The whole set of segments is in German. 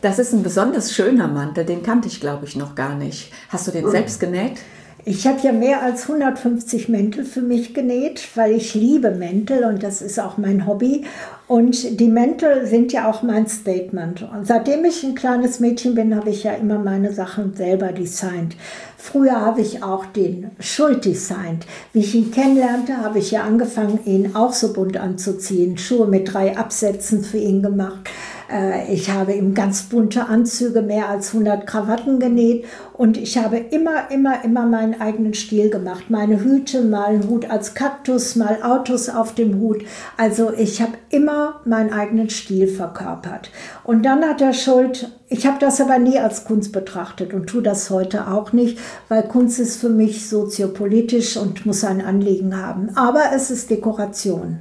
Das ist ein besonders schöner Mantel, den kannte ich, glaube ich, noch gar nicht. Hast du den selbst genäht? Ich habe ja mehr als 150 Mäntel für mich genäht, weil ich liebe Mäntel und das ist auch mein Hobby. Und die Mäntel sind ja auch mein Statement. Und seitdem ich ein kleines Mädchen bin, habe ich ja immer meine Sachen selber designt. Früher habe ich auch den Schuld designt. Wie ich ihn kennenlernte, habe ich ja angefangen, ihn auch so bunt anzuziehen. Schuhe mit 3 Absätzen für ihn gemacht. Ich habe ihm ganz bunte Anzüge, mehr als 100 Krawatten genäht und ich habe immer meinen eigenen Stil gemacht. Meine Hüte, mal einen Hut als Kaktus, mal Autos auf dem Hut. Also ich habe immer meinen eigenen Stil verkörpert. Und dann hat er Schuld, ich habe das aber nie als Kunst betrachtet und tue das heute auch nicht, weil Kunst ist für mich soziopolitisch und muss ein Anliegen haben. Aber es ist Dekoration.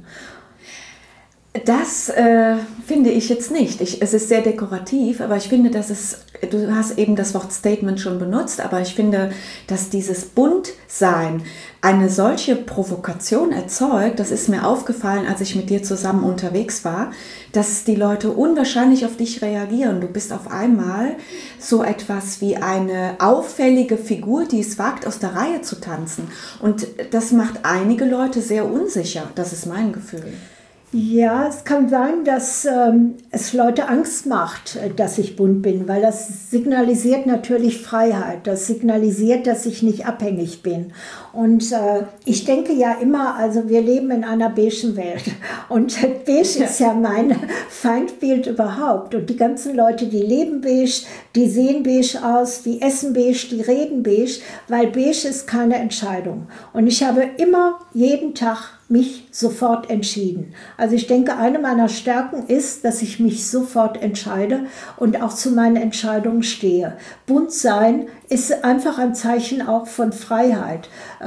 Das finde ich jetzt nicht. Es ist sehr dekorativ, aber ich finde, du hast eben das Wort Statement schon benutzt, aber ich finde, dass dieses Buntsein eine solche Provokation erzeugt, das ist mir aufgefallen, als ich mit dir zusammen unterwegs war, dass die Leute unwahrscheinlich auf dich reagieren. Du bist auf einmal so etwas wie eine auffällige Figur, die es wagt, aus der Reihe zu tanzen. Und das macht einige Leute sehr unsicher. Das ist mein Gefühl. Ja, es kann sein, dass es Leute Angst macht, dass ich bunt bin, weil das signalisiert natürlich Freiheit. Das signalisiert, dass ich nicht abhängig bin. Und ich denke ja immer, also wir leben in einer beigen Welt. Und beige ist ja mein Feindbild überhaupt. Und die ganzen Leute, die leben beige, die sehen beige aus, die essen beige, die reden beige, weil beige ist keine Entscheidung. Und ich habe immer, jeden Tag mich sofort entschieden. Also ich denke, eine meiner Stärken ist, dass ich mich sofort entscheide und auch zu meinen Entscheidungen stehe. Bunt sein ist einfach ein Zeichen auch von Freiheit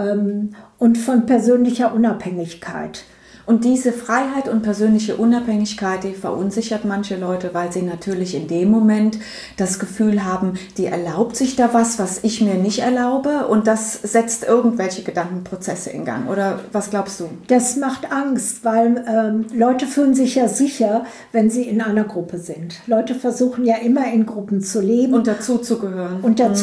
und von persönlicher Unabhängigkeit. Und diese Freiheit und persönliche Unabhängigkeit, die verunsichert manche Leute, weil sie natürlich in dem Moment das Gefühl haben, die erlaubt sich da was ich mir nicht erlaube, und das setzt irgendwelche Gedankenprozesse in Gang. Oder was glaubst du? Das macht Angst, weil Leute fühlen sich ja sicher, wenn sie in einer Gruppe sind. Leute versuchen ja immer in Gruppen zu leben. Und dazu zu gehören.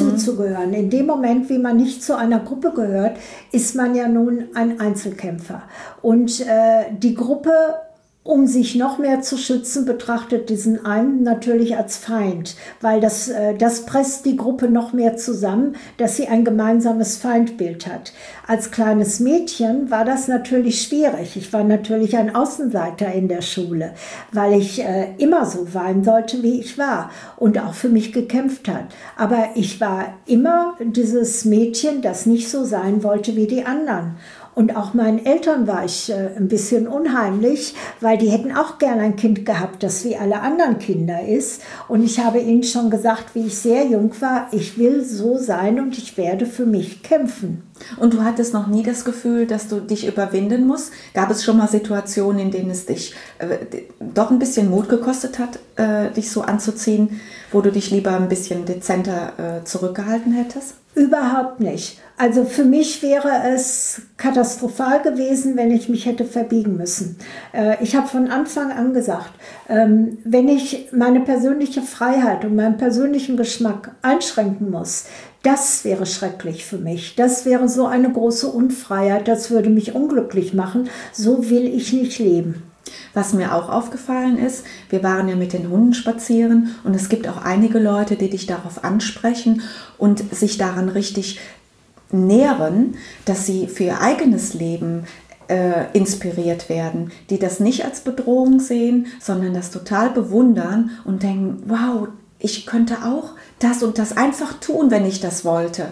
In dem Moment, wie man nicht zu einer Gruppe gehört, ist man ja nun ein Einzelkämpfer. Und die Gruppe, um sich noch mehr zu schützen, betrachtet diesen einen natürlich als Feind, weil das presst die Gruppe noch mehr zusammen, dass sie ein gemeinsames Feindbild hat. Als kleines Mädchen war das natürlich schwierig. Ich war natürlich ein Außenseiter in der Schule, weil ich immer so sein sollte, wie ich war und auch für mich gekämpft hat. Aber ich war immer dieses Mädchen, das nicht so sein wollte wie die anderen. Und auch meinen Eltern war ich ein bisschen unheimlich, weil die hätten auch gern ein Kind gehabt, das wie alle anderen Kinder ist. Und ich habe ihnen schon gesagt, wie ich sehr jung war, ich will so sein und ich werde für mich kämpfen. Und du hattest noch nie das Gefühl, dass du dich überwinden musst? Gab es schon mal Situationen, in denen es dich doch ein bisschen Mut gekostet hat, dich so anzuziehen, wo du dich lieber ein bisschen dezenter zurückgehalten hättest? Überhaupt nicht. Also für mich wäre es katastrophal gewesen, wenn ich mich hätte verbiegen müssen. Ich habe von Anfang an gesagt, wenn ich meine persönliche Freiheit und meinen persönlichen Geschmack einschränken muss, das wäre schrecklich für mich. Das wäre so eine große Unfreiheit, das würde mich unglücklich machen. So will ich nicht leben. Was mir auch aufgefallen ist, wir waren ja mit den Hunden spazieren und es gibt auch einige Leute, die dich darauf ansprechen und sich daran richtig nähren, dass sie für ihr eigenes Leben inspiriert werden, die das nicht als Bedrohung sehen, sondern das total bewundern und denken, wow, ich könnte auch das und das einfach tun, wenn ich das wollte.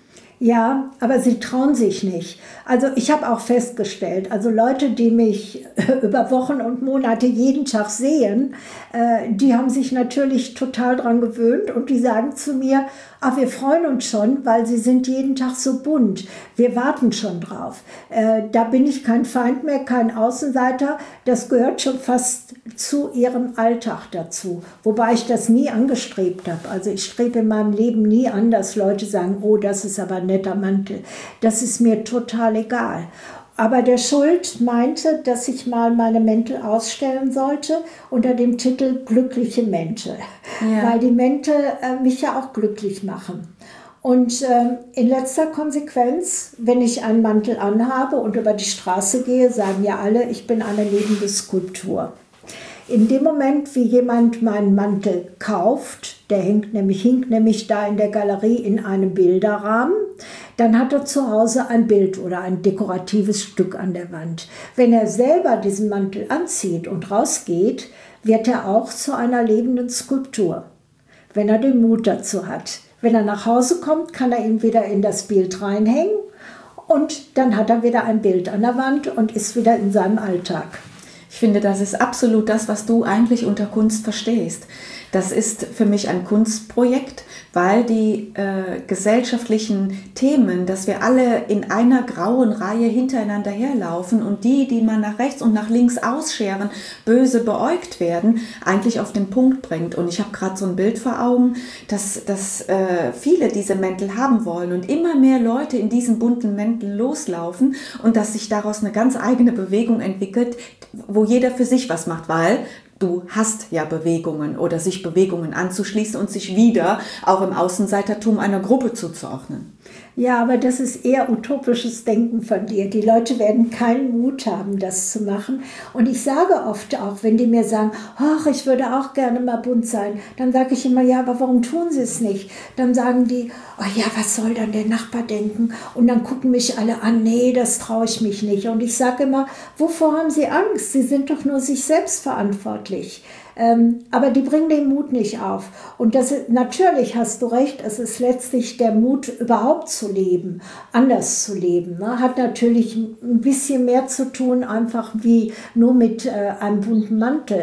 Ja, aber sie trauen sich nicht. Also ich habe auch festgestellt, also Leute, die mich über Wochen und Monate jeden Tag sehen, die haben sich natürlich total dran gewöhnt und die sagen zu mir, wir freuen uns schon, weil sie sind jeden Tag so bunt. Wir warten schon drauf. Da bin ich kein Feind mehr, kein Außenseiter. Das gehört schon fast zu ihrem Alltag dazu. Wobei ich das nie angestrebt habe. Also ich strebe in meinem Leben nie an, dass Leute sagen, oh, das ist aber ein netter Mantel. Das ist mir total egal. Aber der Schuld meinte, dass ich mal meine Mäntel ausstellen sollte unter dem Titel Glückliche Mäntel. weil die Mäntel mich ja auch glücklich machen. Und in letzter Konsequenz, wenn ich einen Mantel anhabe und über die Straße gehe, sagen ja alle, ich bin eine lebende Skulptur. In dem Moment, wie jemand meinen Mantel kauft, der hing nämlich da in der Galerie in einem Bilderrahmen, dann hat er zu Hause ein Bild oder ein dekoratives Stück an der Wand. Wenn er selber diesen Mantel anzieht und rausgeht, wird er auch zu einer lebenden Skulptur, wenn er den Mut dazu hat. Wenn er nach Hause kommt, kann er ihn wieder in das Bild reinhängen und dann hat er wieder ein Bild an der Wand und ist wieder in seinem Alltag. Ich finde, das ist absolut das, was du eigentlich unter Kunst verstehst. Das ist für mich ein Kunstprojekt, weil die gesellschaftlichen Themen, dass wir alle in einer grauen Reihe hintereinander herlaufen und die man nach rechts und nach links ausscheren, böse beäugt werden, eigentlich auf den Punkt bringt. Und ich habe gerade so ein Bild vor Augen, dass viele diese Mäntel haben wollen und immer mehr Leute in diesen bunten Mänteln loslaufen und dass sich daraus eine ganz eigene Bewegung entwickelt, wo jeder für sich was macht, weil du hast ja Bewegungen oder sich Bewegungen anzuschließen und sich wieder auch im Außenseitertum einer Gruppe zuzuordnen. Ja, aber das ist eher utopisches Denken von dir. Die Leute werden keinen Mut haben, das zu machen. Und ich sage oft auch, wenn die mir sagen, ach, ich würde auch gerne mal bunt sein, dann sage ich immer, ja, aber warum tun sie es nicht? Dann sagen die, oh ja, was soll dann der Nachbar denken? Und dann gucken mich alle an, nee, das traue ich mich nicht. Und ich sage immer, wovor haben sie Angst? Sie sind doch nur sich selbst verantwortlich. Aber die bringen den Mut nicht auf. Und natürlich hast du recht, es ist letztlich der Mut, überhaupt zu leben, anders zu leben. Ne? Hat natürlich ein bisschen mehr zu tun, einfach wie nur mit einem bunten Mantel.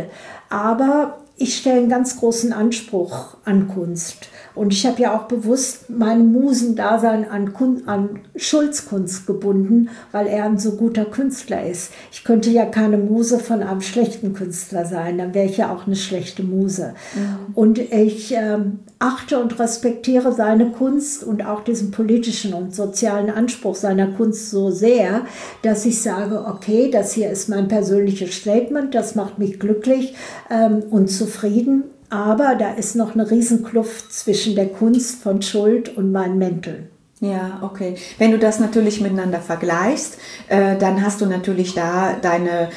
Aber ich stelle einen ganz großen Anspruch an Kunst. Und ich habe ja auch bewusst mein Musendasein an Schulz-Kunst gebunden, weil er ein so guter Künstler ist. Ich könnte ja keine Muse von einem schlechten Künstler sein, dann wäre ich ja auch eine schlechte Muse. Mhm. Und ich achte und respektiere seine Kunst und auch diesen politischen und sozialen Anspruch seiner Kunst so sehr, dass ich sage, okay, das hier ist mein persönliches Statement, das macht mich glücklich und zufrieden. Aber da ist noch eine Riesenkluft zwischen der Kunst von Schuld und meinen Mänteln. Ja, okay. Wenn du das natürlich miteinander vergleichst, dann hast du natürlich da deine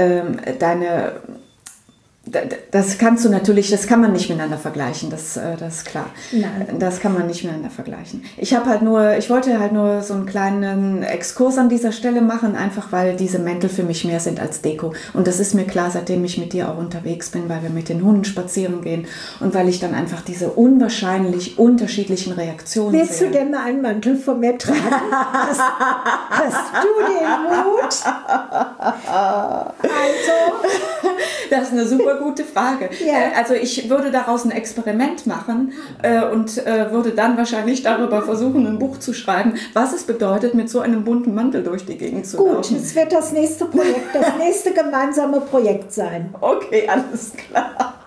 das kann man nicht miteinander vergleichen, das ist klar. Nein. Das kann man nicht miteinander vergleichen. Ich wollte halt nur so einen kleinen Exkurs an dieser Stelle machen, einfach weil diese Mäntel für mich mehr sind als Deko. Und das ist mir klar, seitdem ich mit dir auch unterwegs bin, weil wir mit den Hunden spazieren gehen und weil ich dann einfach diese unwahrscheinlich unterschiedlichen Reaktionen sehe. Willst du denn mal einen Mantel von mir tragen? Hast du den Mut? Also... Das ist eine super gute Frage. Ja. Also ich würde daraus ein Experiment machen und würde dann wahrscheinlich darüber versuchen, ein Buch zu schreiben, was es bedeutet, mit so einem bunten Mantel durch die Gegend zu laufen. Gut, es wird das nächste Projekt, das nächste gemeinsame Projekt sein. Okay, alles klar.